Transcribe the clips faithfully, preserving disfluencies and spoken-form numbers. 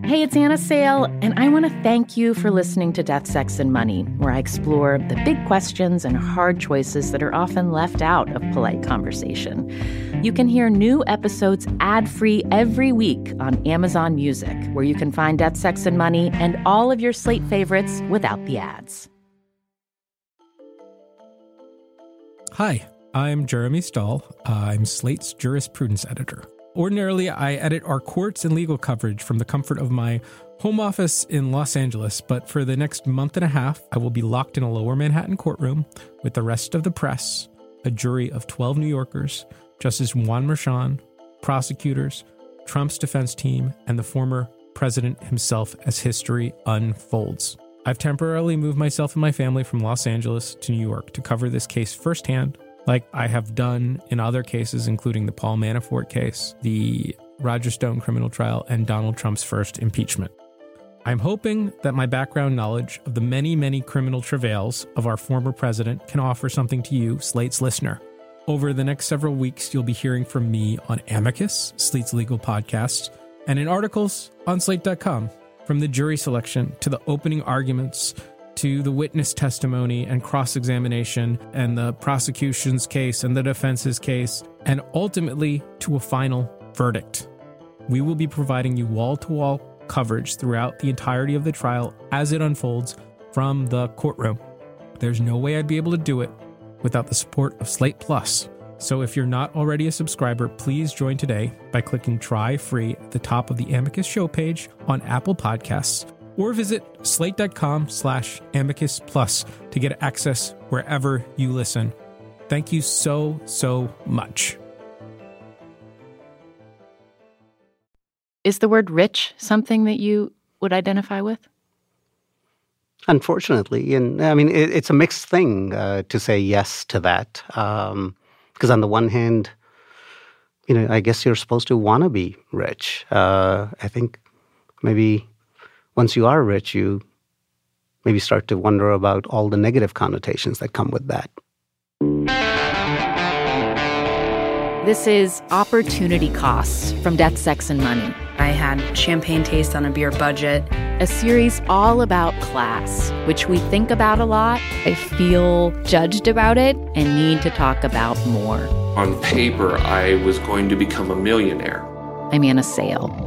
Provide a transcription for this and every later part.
Hey, it's Anna Sale, and I want to thank you for listening to Death, Sex, and Money, where I explore the big questions and hard choices that are often left out of polite conversation. You can hear new episodes ad-free every week on Amazon Music, where you can find Death, Sex, and Money and all of your Slate favorites without the ads. Hi, I'm Jeremy Stahl. I'm Slate's jurisprudence editor. Ordinarily, I edit our courts and legal coverage from the comfort of my home office in Los Angeles, but for the next month and a half, I will be locked in a lower Manhattan courtroom with the rest of the press, a jury of twelve New Yorkers, Justice Juan Merchan, prosecutors, Trump's defense team, and the former president himself as history unfolds. I've temporarily moved myself and my family from Los Angeles to New York to cover this case firsthand, like I have done in other cases, including the Paul Manafort case, the Roger Stone criminal trial, and Donald Trump's first impeachment. I'm hoping that my background knowledge of the many, many criminal travails of our former president can offer something to you, Slate's listener. Over the next several weeks, you'll be hearing from me on Amicus, Slate's legal podcast, and in articles on Slate dot com, from the jury selection to the opening arguments to the witness testimony and cross-examination and the prosecution's case and the defense's case, and ultimately to a final verdict. We will be providing you wall-to-wall coverage throughout the entirety of the trial as it unfolds from the courtroom. There's no way I'd be able to do it without the support of Slate Plus. So if you're not already a subscriber, please join today by clicking Try Free at the top of the Amicus show page on Apple Podcasts, or visit slate.com slash amicus plus to get access wherever you listen. Thank you so, so much. Is the word rich something that you would identify with? Unfortunately. And I mean, it, it's a mixed thing uh, to say yes to that. Um, because on the one hand, you know, I guess you're supposed to want to be rich. Uh, I think maybe once you are rich, you maybe start to wonder about all the negative connotations that come with that. This is Opportunity Costs from Death, Sex, and Money. I had champagne taste on a beer budget. A series all about class, which we think about a lot. I feel judged about it and need to talk about more. On paper, I was going to become a millionaire. I'm Anna Sale.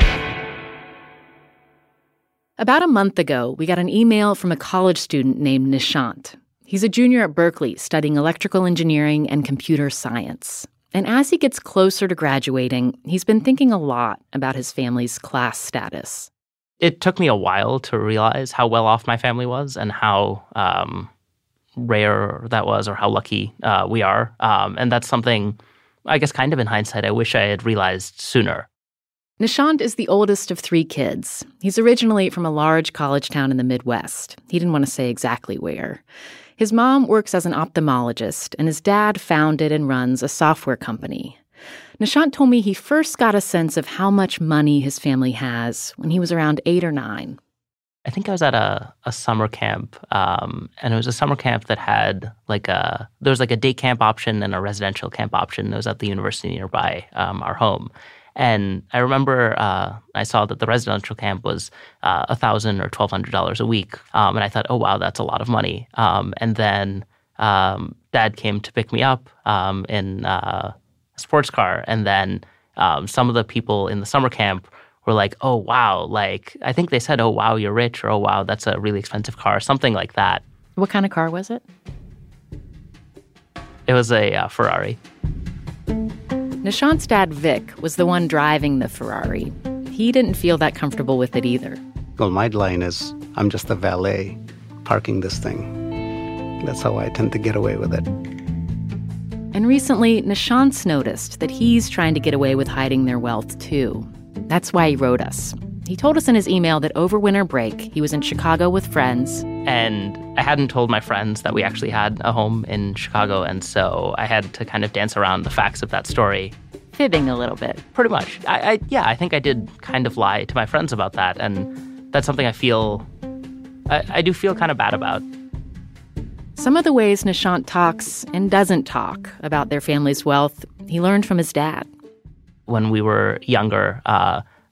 About a month ago, we got an email from a college student named Nishant. He's a junior at Berkeley studying electrical engineering and computer science. And as he gets closer to graduating, he's been thinking a lot about his family's class status. It took me a while to realize how well off my family was and how um, rare that was, or how lucky uh, we are. Um, and that's something, I guess, kind of in hindsight, I wish I had realized sooner. Nishant is the oldest of three kids. He's originally from a large college town in the Midwest. He didn't want to say exactly where. His mom works as an ophthalmologist, and his dad founded and runs a software company. Nishant told me he first got a sense of how much money his family has when he was around eight or nine. I think I was at a, a summer camp, um, and it was a summer camp that had like a, there was like a day camp option and a residential camp option. It was at the university nearby um, our home. And I remember uh, I saw that the residential camp was uh, one thousand dollars or twelve hundred dollars a week. Um, and I thought, oh, wow, that's a lot of money. Um, and then um, Dad came to pick me up um, in uh, a sports car. And then um, some of the people in the summer camp were like, oh, wow, like, I think they said, oh, wow, you're rich, or oh, wow, that's a really expensive car, something like that. What kind of car was it? It was a uh, Ferrari. Nishant's dad, Vic, was the one driving the Ferrari. He didn't feel that comfortable with it either. Well, my line is, I'm just the valet parking this thing. That's how I tend to get away with it. And recently, Nishant's noticed that he's trying to get away with hiding their wealth, too. That's why he wrote us. He told us in his email that over winter break, he was in Chicago with friends. And I hadn't told my friends that we actually had a home in Chicago, and so I had to kind of dance around the facts of that story. Fibbing a little bit. Pretty much. I, I yeah, I think I did kind of lie to my friends about that, and that's something I feel, I, I do feel kind of bad about. Some of the ways Nishant talks and doesn't talk about their family's wealth, he learned from his dad. When we were younger, uh,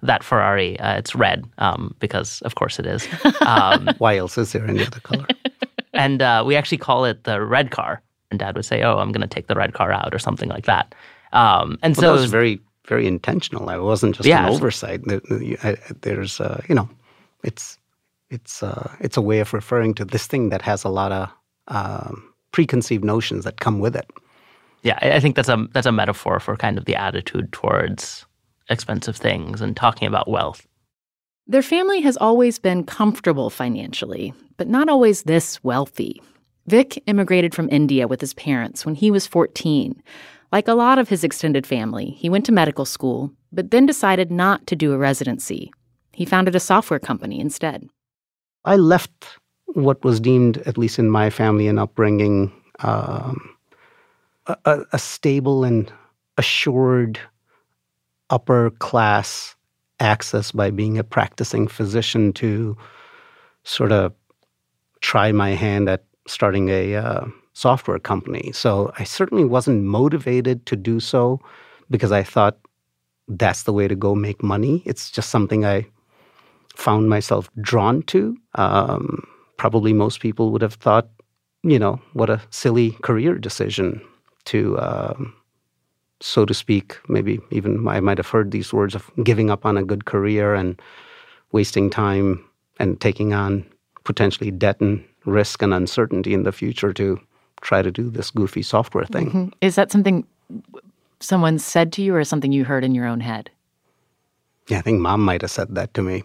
that Ferrari. Uh, it's red um, because, of course, it is. Um, Why else is there any other color? and uh, we actually call it the red car. And Dad would say, "Oh, I'm going to take the red car out," or something like that. Um, and well, so that it was was, very, very intentional. It wasn't just Yeah, an it's- oversight. There- I- There's, uh, you know, it's it's uh, it's a way of referring to this thing that has a lot of um, preconceived notions that come with it. yeah, I I think that's a that's a metaphor for kind of the attitude towards expensive things and talking about wealth. Their family has always been comfortable financially, but not always this wealthy. Vic immigrated from India with his parents when he was fourteen. Like a lot of his extended family, he went to medical school, but then decided not to do a residency. He founded a software company instead. I left what was deemed, at least in my family and upbringing, um, a, a, a stable and assured upper class access by being a practicing physician to sort of try my hand at starting a uh, software company. So I certainly wasn't motivated to do so because I thought that's the way to go make money. It's just something I found myself drawn to. Um, probably most people would have thought, you know, what a silly career decision to, um, so to speak, maybe even I might have heard these words of giving up on a good career and wasting time and taking on potentially debt and risk and uncertainty in the future to try to do this goofy software thing. Mm-hmm. Is that something someone said to you or something you heard in your own head? Yeah, I think Mom might have said that to me.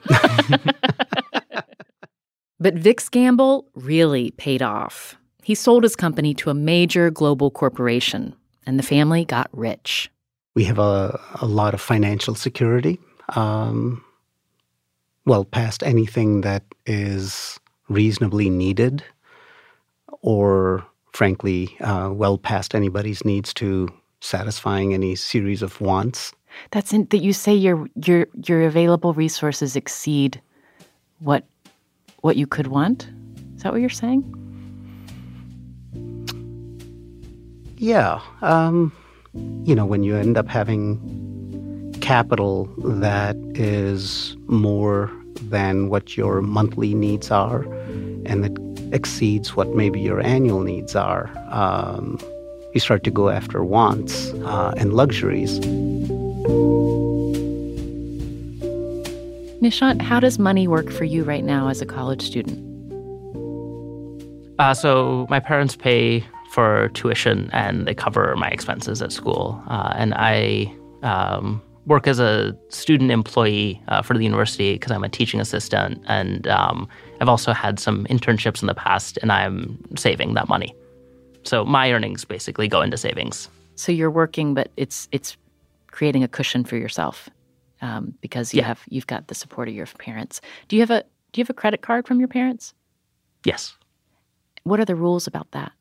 But Vic's gamble really paid off. He sold his company to a major global corporation, and the family got rich. We have a, a lot of financial security, um, well past anything that is reasonably needed or, frankly, uh, well past anybody's needs to satisfying any series of wants. That's in, that you say your your your available resources exceed what what you could want? Is that what you're saying? Yeah. Um, you know, when you end up having capital that is more than what your monthly needs are and that exceeds what maybe your annual needs are, um, you start to go after wants uh, and luxuries. Nishant, how does money work for you right now as a college student? Uh, so my parents pay for tuition and they cover my expenses at school. Uh, and I um, work as a student employee uh, for the university because I'm a teaching assistant. And um, I've also had some internships in the past, and I'm saving that money. So my earnings basically go into savings. So you're working, but it's it's creating a cushion for yourself um, because you Yeah. have you've got the support of your parents. Do you have a do you have a credit card from your parents? Yes. What are the rules about that?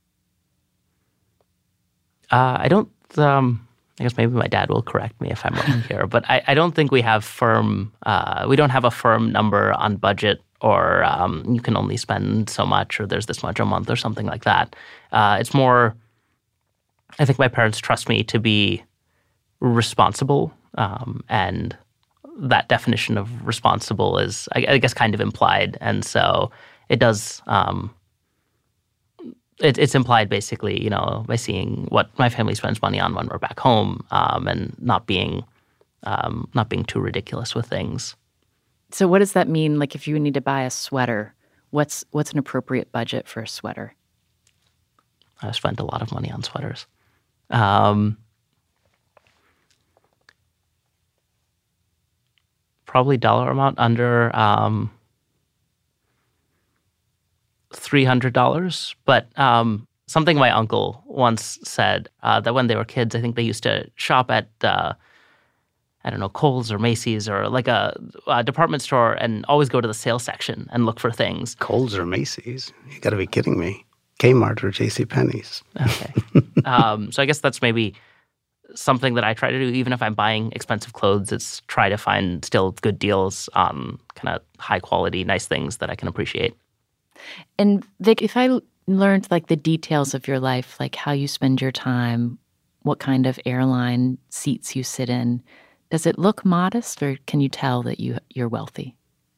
Uh, I don't, um, I guess maybe my dad will correct me if I'm wrong here, but I, I don't think we have firm, uh, we don't have a firm number on budget or um, you can only spend so much or there's this much a month or something like that. Uh, it's more, I think my parents trust me to be responsible um, and that definition of responsible is, I, I guess, kind of implied. And so it does, um, It, it's implied basically, you know, by seeing what my family spends money on when we're back home, um, and not being, um, not being too ridiculous with things. So what does that mean? Like if you need to buy a sweater, what's what's an appropriate budget for a sweater? I've spent a lot of money on sweaters. Um, probably dollar amount under um, three hundred dollars. But um, something my uncle once said, uh, that when they were kids, I think they used to shop at, uh, I don't know, Kohl's or Macy's or like a, a department store and always go to the sales section and look for things. Kohl's or Macy's? You got to be kidding me. Kmart or JCPenney's. Okay. um, so I guess that's maybe something that I try to do. Even if I'm buying expensive clothes, it's try to find still good deals on kind of high quality, nice things that I can appreciate. And Vic, if I l- learned like the details of your life, like how you spend your time, what kind of airline seats you sit in, Does it look modest, or can you tell that you, you're wealthy?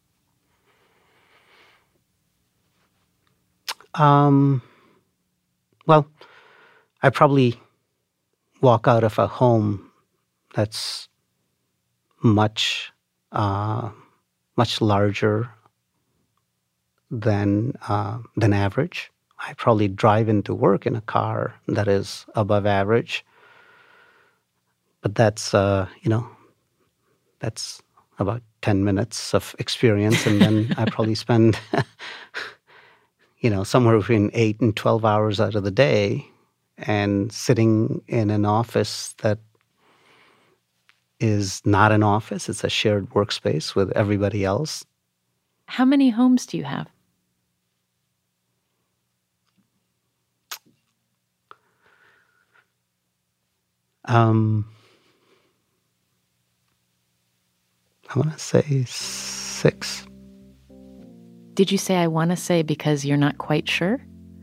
Um, well, I probably walk out of a home that's much, uh, much larger than uh, than average. I probably drive into work in a car that is above average. But that's, uh, you know, that's about ten minutes of experience, and then I probably spend, you know, somewhere between eight and twelve hours out of the day and sitting in an office that is not an office. It's a shared workspace with everybody else. How many homes do you have? Um, I want to say six. Did you say I want to say because you're not quite sure?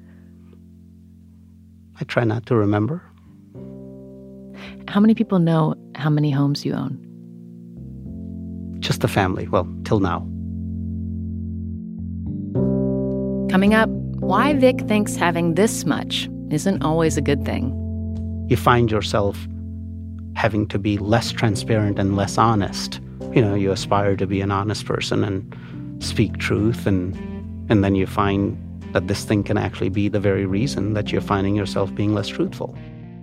I try not to remember. How many people know how many homes you own? Just the family. Well, till now. Coming up, why Vic thinks having this much isn't always a good thing. You find yourself having to be less transparent and less honest. You know, you aspire to be an honest person and speak truth, and and then you find that this thing can actually be the very reason that you're finding yourself being less truthful.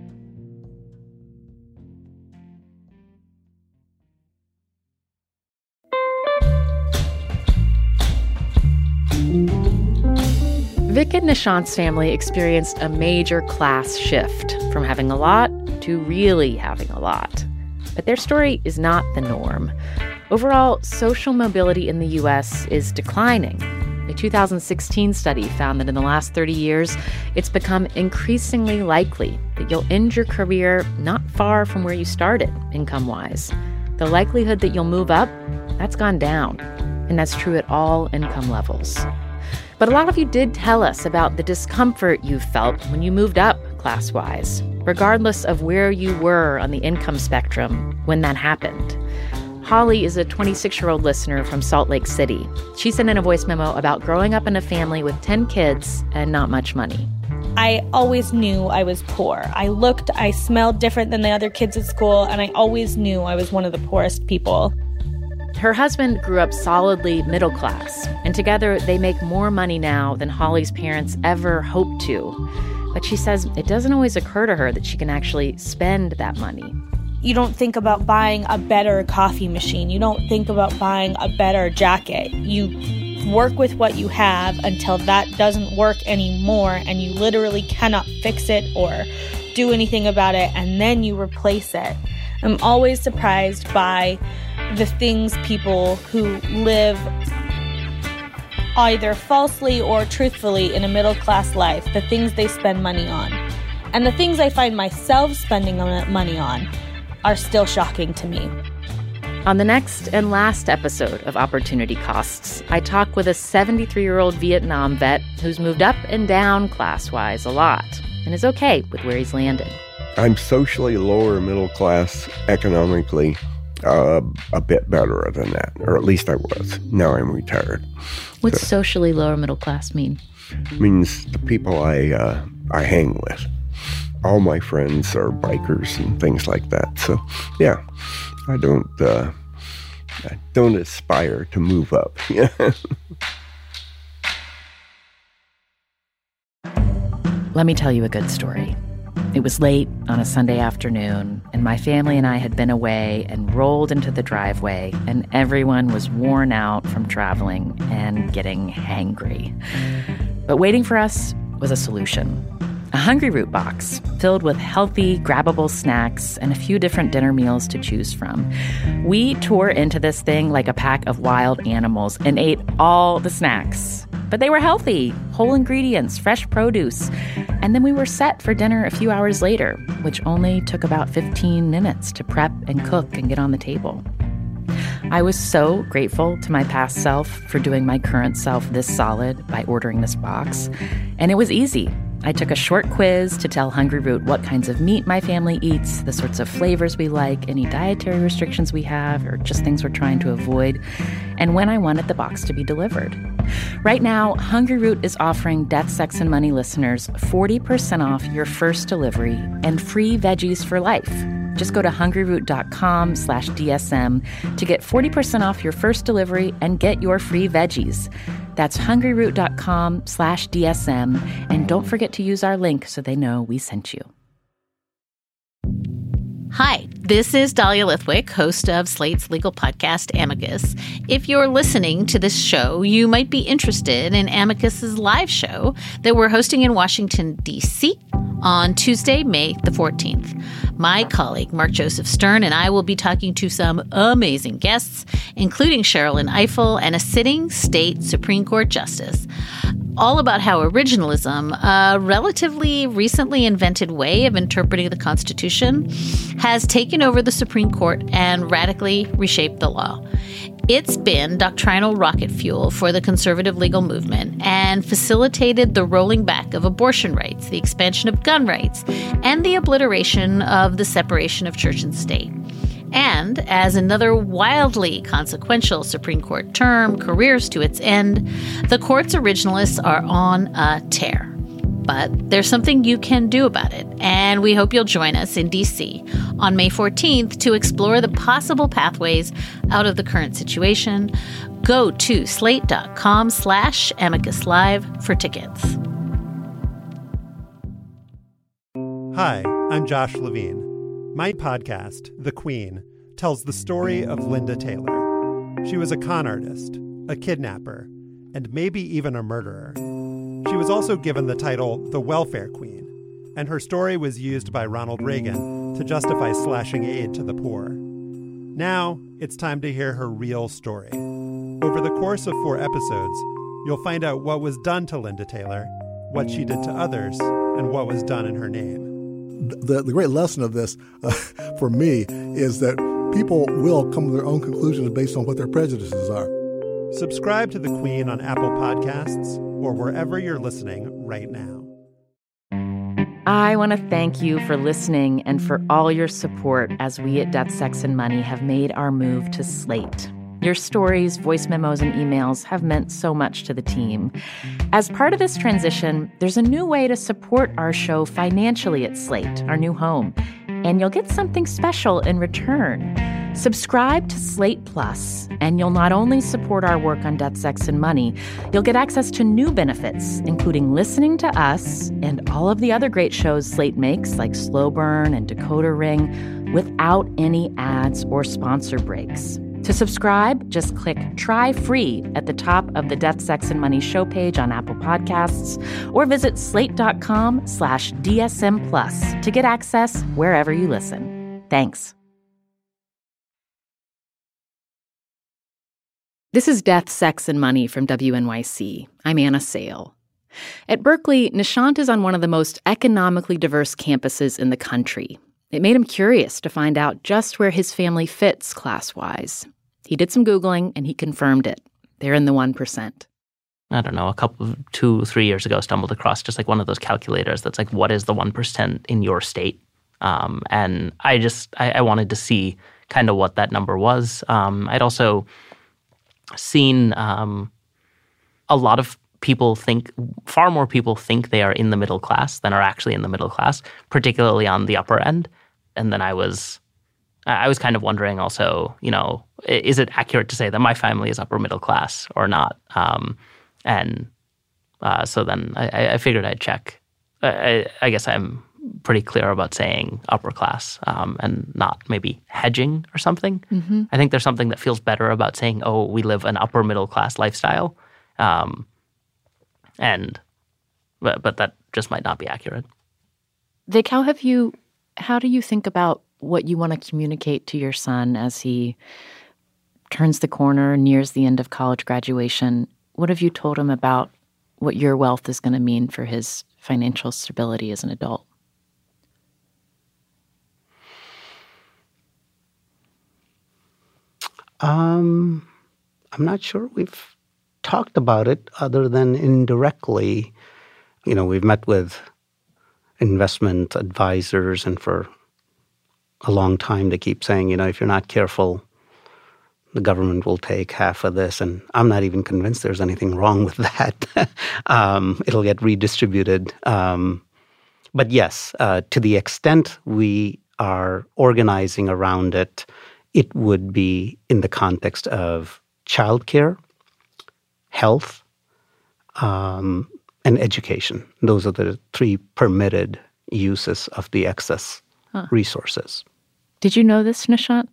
Vic and Nishant's family experienced a major class shift from having a lot to really having a lot. But their story is not the norm. Overall, social mobility in the U S is declining. A two thousand sixteen study found that in the last thirty years, it's become increasingly likely that you'll end your career not far from where you started, income-wise. The likelihood that you'll move up, that's gone down. And that's true at all income levels. But a lot of you did tell us about the discomfort you felt when you moved up class-wise, regardless of where you were on the income spectrum when that happened. Holly is a twenty-six-year-old listener from Salt Lake City. She sent in a voice memo about growing up in a family with ten kids and not much money. I always knew I was poor. I looked, I smelled different than the other kids at school, and I always knew I was one of the poorest people. Her husband grew up solidly middle class, and together they make more money now than Holly's parents ever hoped to. But she says it doesn't always occur to her that she can actually spend that money. You don't think about buying a better coffee machine. You don't think about buying a better jacket. You work with what you have until that doesn't work anymore, and you literally cannot fix it or do anything about it, and then you replace it. I'm always surprised by the things people who live either falsely or truthfully in a middle-class life, the things they spend money on. And the things I find myself spending money on are still shocking to me. On the next and last episode of Opportunity Costs, I talk with a seventy-three-year-old Vietnam vet who's moved up and down class-wise a lot and is okay with where he's landed. I'm socially lower middle class, economically uh, a bit better than that, or at least I was. Now I'm retired. What's so, socially lower middle class mean? Means the people I uh, I hang with. All my friends are bikers and things like that. So, yeah, I don't uh, I don't aspire to move up. Let me tell you a good story. It was late on a Sunday afternoon, and my family and I had been away and rolled into the driveway, and everyone was worn out from traveling and getting hangry. But waiting for us was a solution. A Hungry Root box filled with healthy, grabbable snacks and a few different dinner meals to choose from. We tore into this thing like a pack of wild animals and ate all the snacks. But they were healthy, whole ingredients, fresh produce. And then we were set for dinner a few hours later, which only took about fifteen minutes to prep and cook and get on the table. I was so grateful to my past self for doing my current self this solid by ordering this box. And it was easy. I took a short quiz to tell Hungry Root what kinds of meat my family eats, the sorts of flavors we like, any dietary restrictions we have, or just things we're trying to avoid, and when I wanted the box to be delivered. Right now, Hungry Root is offering Death, Sex, and Money listeners forty percent off your first delivery and free veggies for life. Just go to hungryroot.com slash DSM to get forty percent off your first delivery and get your free veggies. That's hungryroot.com slash DSM. And don't forget to use our link so they know we sent you. Hi, this is Dahlia Lithwick, host of Slate's legal podcast, Amicus. If you're listening to this show, you might be interested in Amicus's live show that we're hosting in Washington, D C on Tuesday, May the fourteenth. My colleague, Mark Joseph Stern, and I will be talking to some amazing guests, including Sherrilyn Ifill and a sitting state Supreme Court justice, all about how originalism, a relatively recently invented way of interpreting the Constitution, has taken over the Supreme Court and radically reshaped the law. It's been doctrinal rocket fuel for the conservative legal movement and facilitated the rolling back of abortion rights, the expansion of gun rights, and the obliteration of the separation of church and state. And as another wildly consequential Supreme Court term careers to its end, the court's originalists are on a tear. But there's something you can do about it, and we hope you'll join us in D C on May fourteenth to explore the possible pathways out of the current situation. Go to slate.com slash amicus live for tickets. Hi, I'm Josh Levine. My podcast, The Queen, tells the story of Linda Taylor. She was a con artist, a kidnapper, and maybe even a murderer. She was also given the title the Welfare Queen, and her story was used by Ronald Reagan to justify slashing aid to the poor. Now, it's time to hear her real story. Over the course of four episodes, you'll find out what was done to Linda Taylor, what she did to others, and what was done in her name. The, the great lesson of this, uh, for me, is that people will come to their own conclusions based on what their prejudices are. Subscribe to The Queen on Apple Podcasts or wherever you're listening right now. I want to thank you for listening and for all your support as we at Death, Sex, and Money have made our move to Slate. Your stories, voice memos, and emails have meant so much to the team. As part of this transition, there's a new way to support our show financially at Slate, our new home, and you'll get something special in return. Subscribe to Slate Plus, and you'll not only support our work on Death, Sex, and Money, you'll get access to new benefits, including listening to us and all of the other great shows Slate makes, like Slow Burn and Decoder Ring, without any ads or sponsor breaks. To subscribe, just click Try Free at the top of the Death, Sex, and Money show page on Apple Podcasts, or visit slate.com slash DSM Plus to get access wherever you listen. Thanks. This is Death, Sex, and Money from W N Y C. I'm Anna Sale. At Berkeley, Nishant is on one of the most economically diverse campuses in the country. It made him curious to find out just where his family fits class-wise. He did some Googling, and he confirmed it. They're in the one percent. I don't know, a couple, two, three years ago, stumbled across just like one of those calculators that's like, what is the one percent in your state? Um, and I just, I, I wanted to see kind of what that number was. Um, I'd also seen um, a lot of people think, far more people think they are in the middle class than are actually in the middle class, particularly on the upper end. And then I was, I was kind of wondering also, you know, is it accurate to say that my family is upper middle class or not? Um, and uh, so then I, I figured I'd check. I, I guess I'm pretty clear about saying upper class um, and not maybe hedging or something. Mm-hmm. I think there's something that feels better about saying, oh, we live an upper middle class lifestyle. Um, and but, but that just might not be accurate. Vic, how have you, how do you think about what you want to communicate to your son as he turns the corner, nears the end of college graduation? What have you told him about what your wealth is going to mean for his financial stability as an adult? Um, I'm not sure we've talked about it other than indirectly. You know, we've met with investment advisors, and for a long time they keep saying, you know, if you're not careful, the government will take half of this. And I'm not even convinced there's anything wrong with that. um, it'll get redistributed. Um, but yes, uh, to the extent we are organizing around it, it would be in the context of childcare, health, um, and education. Those are the three permitted uses of the excess huh. resources. Did you know this, Nishant?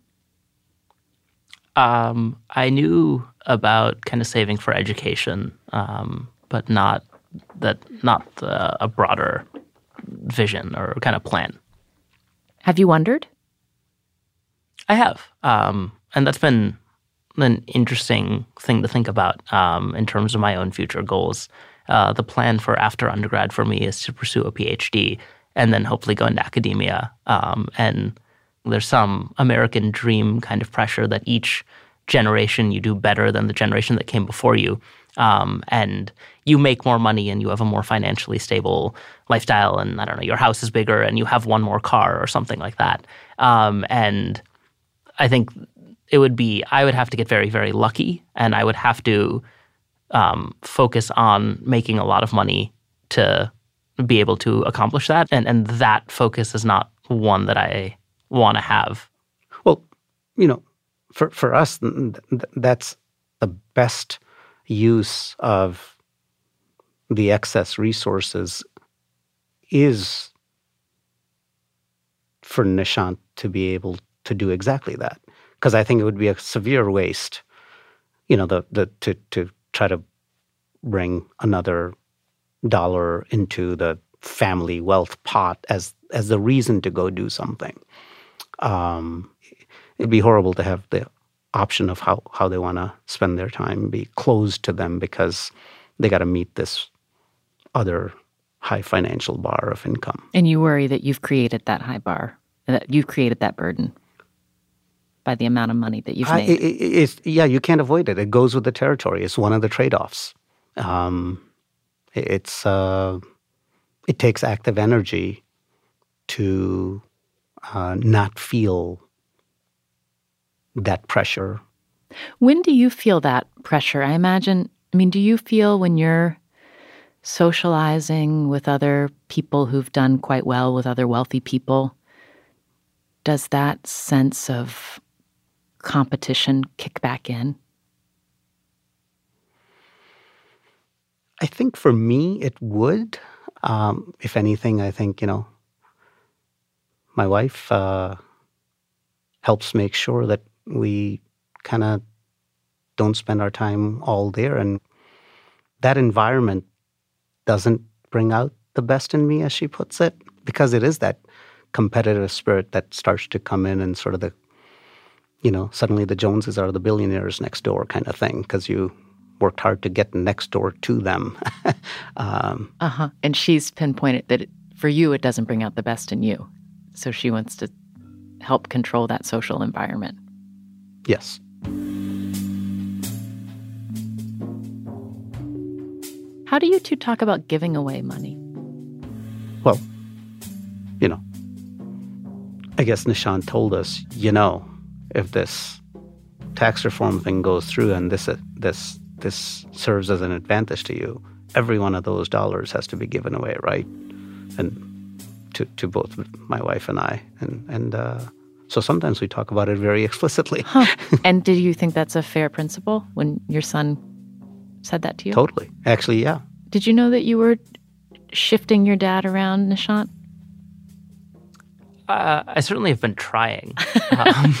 Um, I knew about kind of saving for education, um, but not that not uh, a broader vision or kind of plan. Have you wondered? I have, um, and that's been an interesting thing to think about um, in terms of my own future goals. Uh, the plan for after undergrad for me is to pursue a PhD and then hopefully go into academia. Um, and there's some American dream kind of pressure that each generation you do better than the generation that came before you. Um, and you make more money and you have a more financially stable lifestyle, and I don't know, your house is bigger and you have one more car or something like that. Um, and I think it would be, I would have to get very, very lucky, and I would have to um, focus on making a lot of money to be able to accomplish that. And, and that focus is not one that I want to have. Well, you know, for, for us, th- that's the best use of the excess resources is for Nishant to be able to do exactly that. Because I think it would be a severe waste, you know, the the to to try to bring another dollar into the family wealth pot as as the reason to go do something. Um, it'd be horrible to have the option of how, how they want to spend their time be closed to them because they got to meet this other high financial bar of income. And you worry that you've created that high bar, that you've created that burden by the amount of money that you've made. I, it, it's, yeah, you can't avoid it. It goes with the territory. It's one of the trade-offs. Um, it's uh, it takes active energy to uh, not feel that pressure. When do you feel that pressure? I imagine, I mean, do you feel when you're socializing with other people who've done quite well, with other wealthy people, does that sense of competition kick back in? I think for me, it would. Um, if anything, I think, you know, my wife uh, helps make sure that we kind of don't spend our time all there. And that environment doesn't bring out the best in me, as she puts it, because it is that competitive spirit that starts to come in and sort of the, you know, suddenly the Joneses are the billionaires next door kind of thing because you worked hard to get next door to them. um, uh-huh. And she's pinpointed that it, for you, it doesn't bring out the best in you. So she wants to help control that social environment. Yes. How do you two talk about giving away money? Well, you know, I guess Nishant told us, you know, if this tax reform thing goes through and this uh, this this serves as an advantage to you, every one of those dollars has to be given away, right? And to to both my wife and I. And, and uh, so sometimes we talk about it very explicitly. Huh. And did you think that's a fair principle when your son said that to you? Totally. Actually, yeah. Did you know that you were shifting your dad around, Nishant? Uh, I certainly have been trying. Um,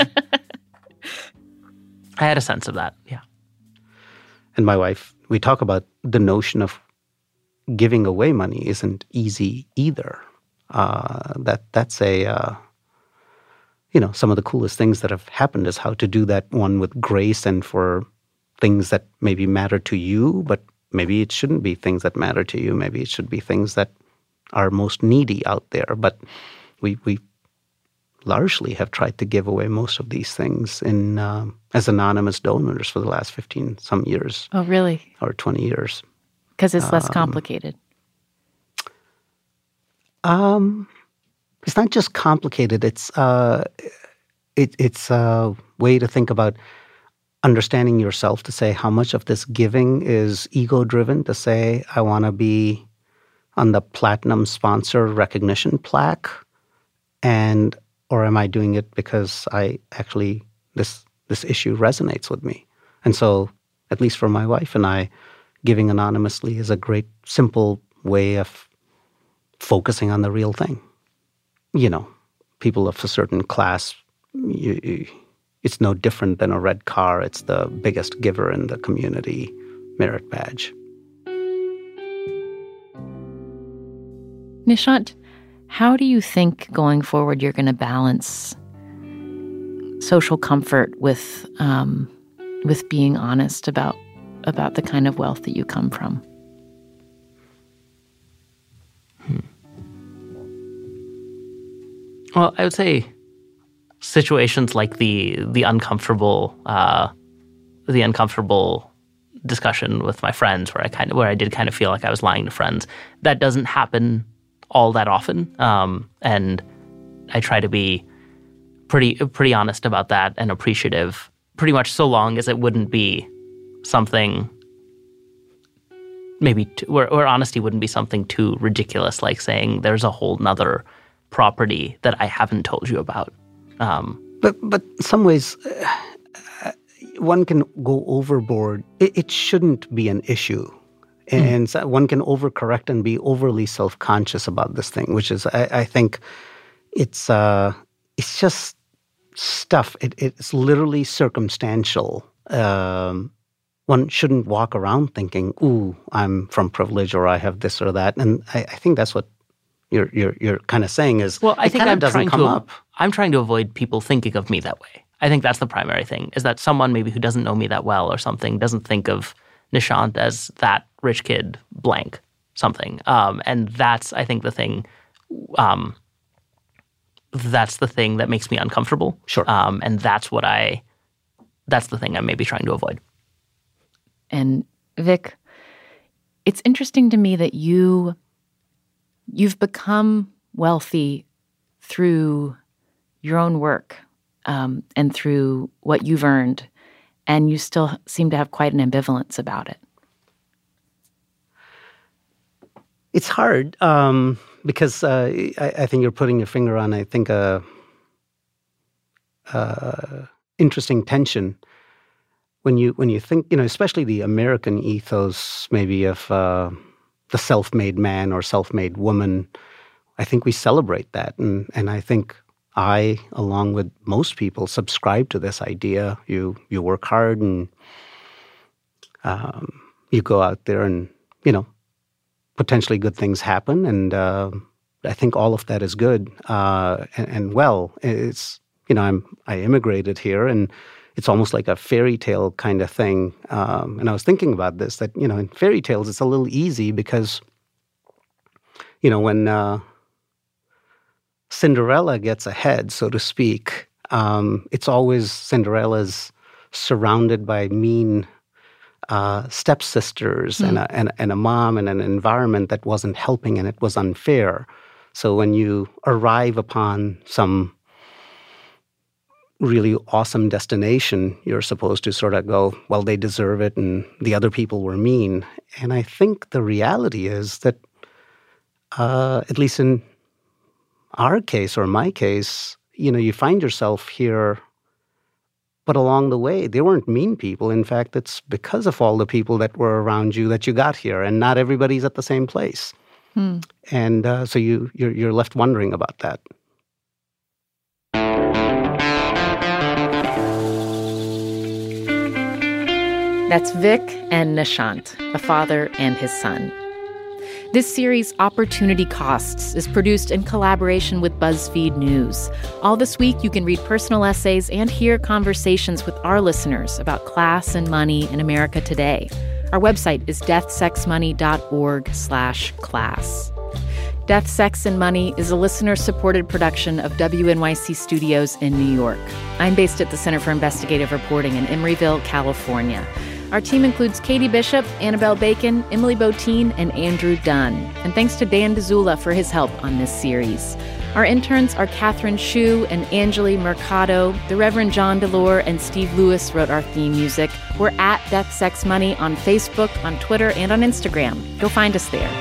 I had a sense of that, yeah. And my wife, we talk about the notion of giving away money isn't easy either. Uh, that that's a, uh, you know, some of the coolest things that have happened is how to do that one with grace and for things that maybe matter to you, but maybe it shouldn't be things that matter to you. Maybe it should be things that are most needy out there. But we we largely have tried to give away most of these things in um, as anonymous donors for the last fifteen some years. Oh, really? Or twenty years. Because it's less um, complicated. Um, it's not just complicated. It's uh, it, it's a way to think about understanding yourself, to say how much of this giving is ego-driven, to say, I want to be on the platinum sponsor recognition plaque, and or am I doing it because I actually, this this issue resonates with me? And so, at least for my wife and I, giving anonymously is a great, simple way of focusing on the real thing. You know, people of a certain class, you, you, it's no different than a red car. It's the biggest giver in the community merit badge. Nishant, how do you think going forward you're going to balance social comfort with um, with being honest about about the kind of wealth that you come from? Hmm. Well, I would say situations like the the uncomfortable uh, the uncomfortable discussion with my friends, where I kind of where I did kind of feel like I was lying to friends, that doesn't happen all that often, um, and I try to be pretty pretty honest about that and appreciative, pretty much so long as it wouldn't be something maybe too, where, where honesty wouldn't be something too ridiculous, like saying there's a whole nother property that I haven't told you about. Um, but but in some ways, uh, one can go overboard. It, it shouldn't be an issue. And mm. so one can overcorrect and be overly self-conscious about this thing, which is, I, I think, it's uh, it's just stuff. It, it's literally circumstantial. Um, one shouldn't walk around thinking, "Ooh, I'm from privilege," or "I have this or that." And I, I think that's what you're you're you're kind of saying is. Well, I think I'm doesn't trying come to. Up. I'm trying to avoid people thinking of me that way. I think that's the primary thing, is that someone maybe who doesn't know me that well or something doesn't think of Nishant as that rich kid blank something. Um, and that's, I think, the thing, um, that's the thing that makes me uncomfortable. Sure. Um, and that's what I, that's the thing I'm maybe trying to avoid. And Vic, it's interesting to me that you, you've become wealthy through your own work um, and through what you've earned, and you still seem to have quite an ambivalence about it. It's hard um, because uh, I, I think you're putting your finger on, I think, a, a interesting tension when you when you think, you know, especially the American ethos, maybe of uh, the self-made man or self-made woman. I think we celebrate that, and and I think I, along with most people, subscribe to this idea. You you work hard and um, you go out there and, you know, potentially good things happen, and uh, I think all of that is good. Uh, and, and well, it's, you know, I'm I immigrated here, and it's almost like a fairy tale kind of thing. Um, and I was thinking about this, that, you know, in fairy tales it's a little easy because, you know, when uh, Cinderella gets ahead, so to speak, um, it's always Cinderella's surrounded by mean Uh, stepsisters mm. and, a, and, and a mom and an environment that wasn't helping, and it was unfair. So when you arrive upon some really awesome destination, you're supposed to sort of go, well, they deserve it, and the other people were mean. And I think the reality is that, uh, at least in our case or my case, you know, you find yourself here. But along the way, they weren't mean people. In fact, it's because of all the people that were around you that you got here, and not everybody's at the same place. Hmm. And uh, so you, you're, you're left wondering about that. That's Vic and Nishant, a father and his son. This series, Opportunity Costs, is produced in collaboration with BuzzFeed News. All this week, you can read personal essays and hear conversations with our listeners about class and money in America today. Our website is deathsexmoney.org slash class. Death, Sex, and Money is a listener-supported production of W N Y C Studios in New York. I'm based at the Center for Investigative Reporting in Emeryville, California. Our team includes Katie Bishop, Annabelle Bacon, Emily Botine, and Andrew Dunn. And thanks to Dan DeZula for his help on this series. Our interns are Catherine Shu and Angeli Mercado. The Reverend John DeLore and Steve Lewis wrote our theme music. We're at Death, Sex, Money on Facebook, on Twitter, and on Instagram. Go find us there.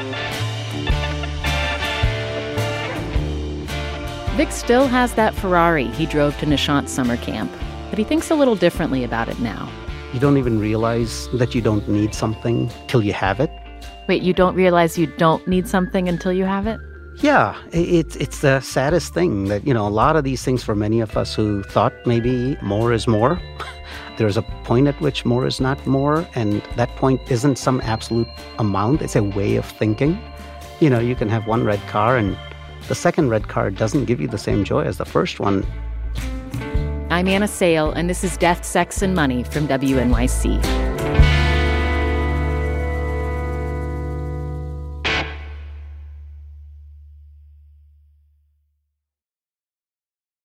Vic still has that Ferrari he drove to Nishant's summer camp, but he thinks a little differently about it now. You don't even realize that you don't need something till you have it. Wait, you don't realize you don't need something until you have it? Yeah, it's it's the saddest thing that, you know, a lot of these things for many of us who thought maybe more is more, there's a point at which more is not more, and that point isn't some absolute amount, it's a way of thinking. You know, you can have one red car and the second red car doesn't give you the same joy as the first one. I'm Anna Sale, and this is Death, Sex, and Money from W N Y C.